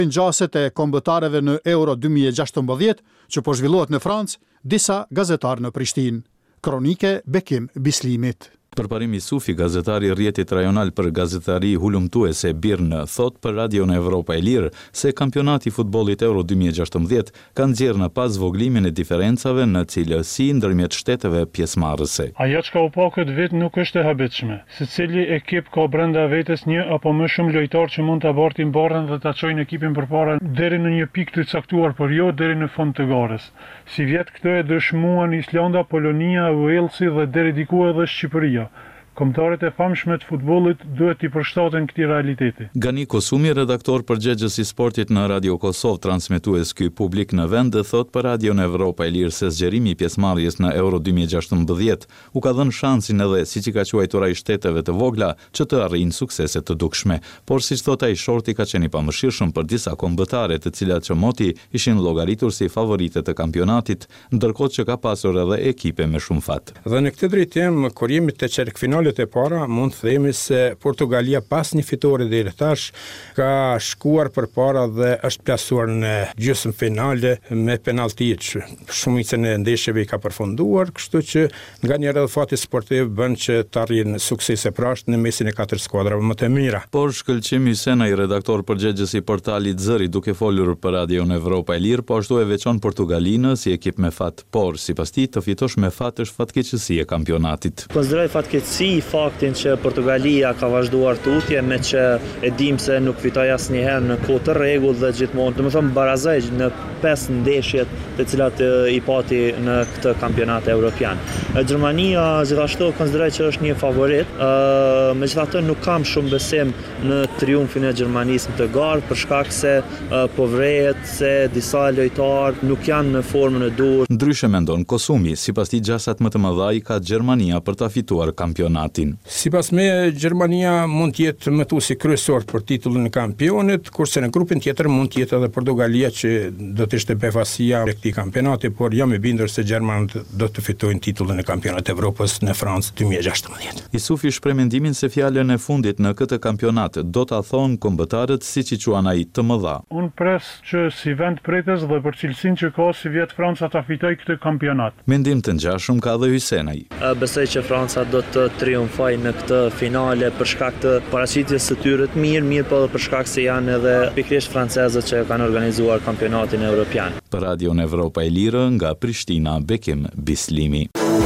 Ngjaset e kombëtarëve në Euro 2016 që po zhvillohet në Francë, disa gazetarë në Prishtinë. Kronike Bekim Bislimit. Përparim Isufi, gazetari i rrjetit rajonal për gazetari hulumtuese Birn, thot për Radio në Evropa e Lirë se kampionati i futbollit Euro 2016 ka nxjerrë në pas zvoglimin e diferencave në cilësi ndërmjet shteteve pjesëmarrëse. Ajo që u pa këtë vit nuk është e habitshme. Secili ekip ka brenda vetes një apo më shumë lojtar që mund ta bartin barrën dhe ta çojnë ekipin përpara deri në një pikë të caktuar, por jo deri në fund të garës. Si vjet këtë e dëshmuan Islanda, Polonia, Walesi dhe deri diku edhe Shqipëria. Kombëtarët e famshme të futbollit duhet t'i përshtaten këtij realiteti. Gani Kosumi, redaktor përgjegjës i sportit në Radio Kosovë, transmetues ky publik në vend, thot për Radio në Evropa e Lirë se zgjerimi i pjesëmarrjes në Euro 2016 u ka dhënë shansin edhe, siç i ka quajtur ai, shteteve të vogla që të arrijnë suksese të dukshme. Por siç thot ai, shorti ka qenë i pamëshirshëm për disa kombëtare, të cilat që moti ishin llogaritur si favorite të kampionatit, ndërkohë që ka pasur edhe ekipe me shumë fat. Dhe në këtë drejtim, kur jemi te çerkfinalet e para, mund të themi se Portugalia pas një fitore deri tash ka shkuar përpara dhe është plasuar në gjysmëfinale me penalltit. Shumicën e ndeshjeve i ka përfunduar, kështu që nganjëherë fati sportiv bën që të arrijnë suksese prashtë në mesin e 4 skuadrave më të mira. Por Shkëlqim Hysena, i redaktor përgjegjës i portalit Zëri, duke folur për Radio në Evropa e Lirë, po ashtu e veçon Portugalinë si ekip me fat, por sipas tij të fitosh me fat është fatkeqësi e kampionatit. Konsideroj fatkeqësi faktin që Portugalia ka vazhduar tutje me që e dim se nuk fitoi asnjëherë në kohë të rregull dhe gjithmonë, domethënë barazoj në 5 ndeshjet të cilat i pati në këtë kampionat evropian. Gjermania gjithashtu konsideroj që është një favorit, megjithatë nuk kam shumë besim në triumfin e Gjermanisë në të garë për shkak se po vrehet se disa lojtarë nuk janë në formën e duhur. Ndryshe mendon Kosumi, sipas tij gjasat më të mëdha i ka Gjermania për ta fituar kampionatin. Sipas me, Gjermania mund të jetë mëtuesi kryesor për titullin e kampionit, kurse në grupin tjetër mund të jetë edhe Portugalia që do të ishte befasia e këtij kampionati, por jam i bindur se gjermanët do të fitojnë titullin e kampionatit të Evropës në Francë 2016. Isufi shpreh mendimin se fjalën e fundit në këtë kampionat do ta thonë kombëtarët siç i quan ai të mëdha. Unë pres që si vend pretës dhe për cilësinë që ka si vjet Franca ta fitojë këtë kampionat. Mendim të ngjashëm ka edhe Hysenaj. Besoj që Franca do të triumfojë në këtë finale për shkak të paraqitjes së tyre të mirë, po për shkak se janë edhe pikërisht francezët që kanë organizuar kampionatin evropian. Për Radio në Evropa e Lirë, nga Prishtina, Bekim Bislimi.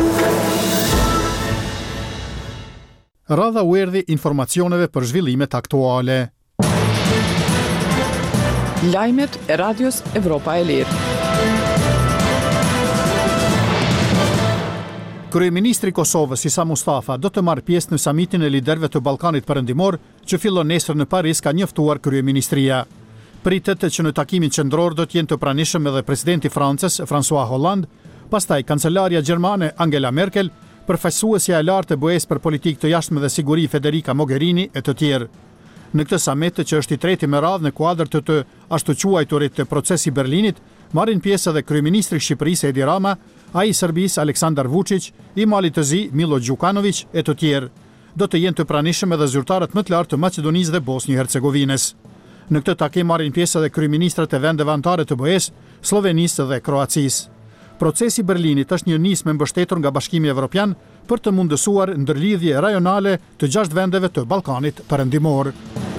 Radha u erdhi informacioneve për zhvillimet aktuale. Lajmet e Radios Evropa e Lirë. Kryeministri i Kosovës Isa Mustafa do të marrë pjesë në samitin e liderëve të Ballkanit Perëndimor që fillon nesër në Paris, ka njoftuar kryeministria. Pritet që në takimin qendror do të jenë të pranishëm edhe presidenti i Francës François Hollande, pastaj kancelaria gjermane Angela Merkel, përfaqësuesja e lartë e BE-s për politikë të jashtme dhe siguri Federica Mogherini e të tjerë. Në këtë samit, që është i treti me radhë në kuadër të ashtu quajturit të procesi Berlinit, marrin pjesë edhe kryeministri i Shqipërisë Edi Rama, ai i Serbisë Aleksandar Vučić, i Malit të Zi Milo Đukanović e të tjerë. Do të jenë të pranishëm edhe zyrtarët më të lartë të Maqedonisë dhe Bosnjë-Hercegovinës. Në këtë takim marrin pjesë edhe kryeministrat e vendeve anëtare të BE-s, Slovenisë dhe Kroacisë. Procesi Berlinit është një nismë mbështetur nga Bashkimi Evropian për të mundësuar ndërlidhje rajonale të 6 vendeve të Ballkanit Perëndimor.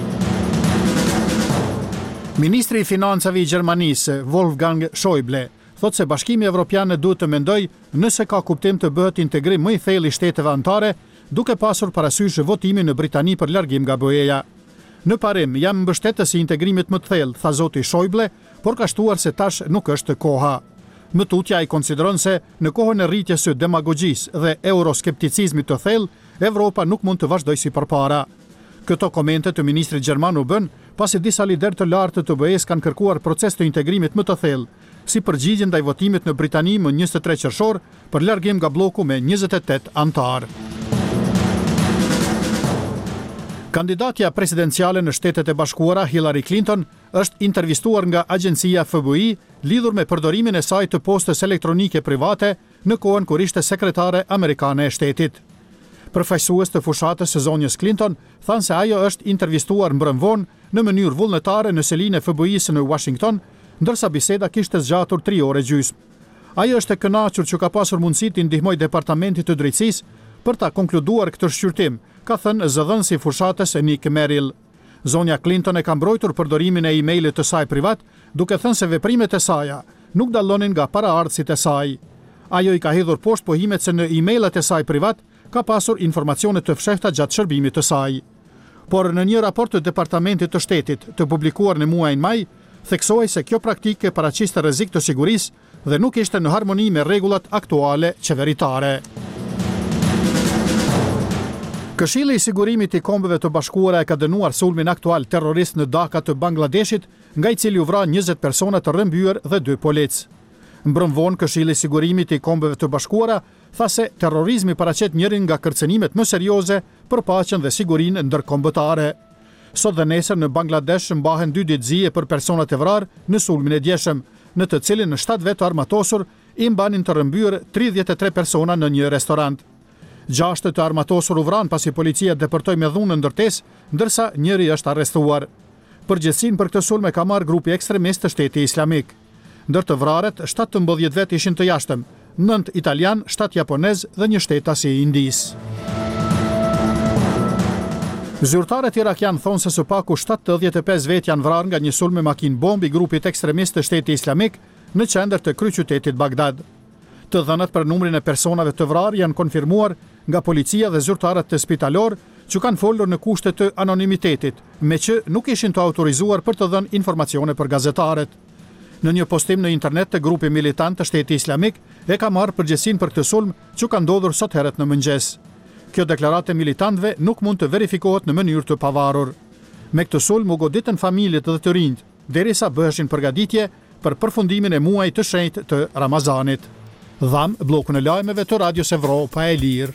Ministri i Financave i Gjermanisë, Wolfgang Schäuble, thotë se Bashkimi Evropian duhet të mendojë nëse ka kuptim të bëhet integrim më i thellë i shteteve anëtare, duke pasur parasysh votimin në Britani për largim nga BE-ja. Në parim, jam mbështetës i integrimit më të thellë, tha zoti Schäuble, por ka shtuar se tash nuk është koha. Më tutja i konsideron se në kohën e rritjes së demagogjisë dhe euroskepticizmit të thellë, Evropa nuk mund të vazhdojë si përpara. Këto komente të ministrit gjerman u bën pasi disa liderë të lartë të BE-s kanë kërkuar proces të integrimit më të thellë, si përgjigje ndaj votimit në Britani më 23 qershor për largim nga bloku me 28 anëtar. Kandidatja presidenciale në Shtetet e Bashkuara Hillary Clinton është intervistuar nga agjencia FBI lidhur me përdorimin e saj të postës elektronike private në kohën kur ishte sekretare amerikane e shtetit. Përfaqësues të fushatës së zonjës Clinton thanë se ajo është intervistuar mbrëmvon në mënyrë vullnetare në selinë e FBI-së në Washington, ndërsa biseda kishte zgjatur 3 orë gjysmë. Ajo është e kënaqur që ka pasur mundësi të ndihmojë departamentit të drejtësisë për ta konkluduar këtë shqyrtim, ka thënë zëdhënësi i fushatës Nick Merrill. Zonja Clinton e ka mbrojtur përdorimin e emailit të saj privat, duke thënë se veprimet e saja nuk dallonin nga paraardhësit e saj. Ajo i ka hedhur poshtë pohimet se në emailet e saj privat ka pasur informacione të fshehta gjatë shërbimit të saj. Por në një raport të Departamentit të Shtetit të publikuar në muajin maj, theksoi se kjo praktikë paraqiste rrezik të sigurisë dhe nuk ishte në harmoni me rregullat aktuale qeveritare. Këshilli i Sigurimit i Kombeve të Bashkuara e ka dënuar sulmin aktual terrorist në Dhaka të Bangladeshit, nga i cili u vra 20 persona të rrëmbyer dhe 2 polic. Mbrëmvon Këshilli i Sigurimit i Kombeve të Bashkuara tha se terrorizmi paraqet njërin nga kërcënimet më serioze për paqen dhe sigurinë ndërkombëtare. Sot dhe nesër në Bangladesh mbahen 2 ditëzie për personat e vrarë në sulmin e djeshëm, në të cilin në 7 vetë armatosur i mbanin të rrëmbyer 33 persona në një restorant. 6 të armatosur u vran pasi policia depërtoi me dhunë ndërtesë, ndërsa njëri është arrestuar. Përgjegjësinë për këtë sulm e ka marrë grupi ekstremist të Shtetit Islamik. Ndër të vrarët, 17 vetë ishin të jashtëm, 9 italian, 7 japonez dhe një shtetas i Indisë. Zyrtarët irakian thonë se së paku 75 vetë janë vrarë nga një sulm me makinë bomb i grupit ekstremist të Shtetit Islamik në qendër të kryeqytetit Bagdad. Të dhënat për numrin e personave të vrarë janë konfirmuar nga policia dhe zyrtarët të spitalor, që kanë folur në kushte të anonimitetit, me që nuk ishin të autorizuar për të dhënë informacione për gazetarët. Në një postim në internet të grupi militant të Shtetit Islamik e ka marrë përgjegjësinë për këtë sulm që ka ndodhur sot herët në mëngjes. Kjo deklaratë e militantëve nuk mund të verifikohet në mënyrë të pavarur. Me këtë sulm u goditën familjet dhe të rinjt, derisa bëheshin përgatitje për përfundimin e muajit të shenjtë të Ramazanit. Dham bllokun e lajmeve të Radios Evropa e Lirë.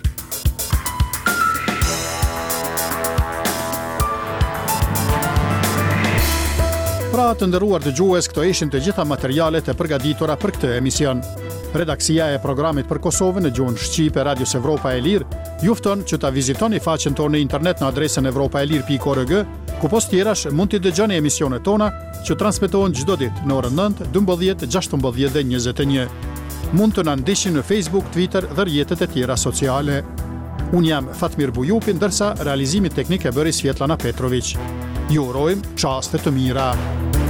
Pra të nderuar dëgjues, këto ishin të gjitha materialet e përgatitura për këtë emision. Redaksia e programit për Kosovën në gjuhën shqipe Radios Evropa e Lirë ju fton që ta vizitoni faqen tonë në internet në adresën evropaelir.org, ku post tjerash mund t'i dëgjoni emisionet tona që transmetohen çdo ditë në orën 9, 12, 16 dhe 21. Mund të na ndiqni në Facebook, Twitter dhe rrjetet e tjera sociale. Unë jam Fatmir Bujupi, ndërsa realizimin teknik e bëri Svetlana Petrović. Ju urojmë çaste të mira.